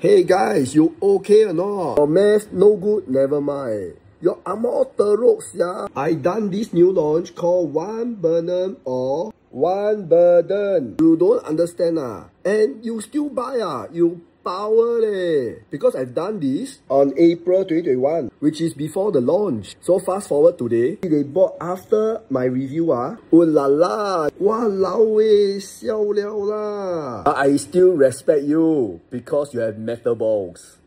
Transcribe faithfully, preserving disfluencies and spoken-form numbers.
Hey guys, you okay or not? Your math no good, never mind. Your amor teruk sia. I done this new launch called One Burden or One Burden. You don't understand ah? And you still buy ah? You power leh. Because I've done this on April twenty twenty-one, which is before the launch. So fast forward today, they bought after my review ah. Oh la la, walao eh, xiao liao lah. But I still respect you because you have metal balls.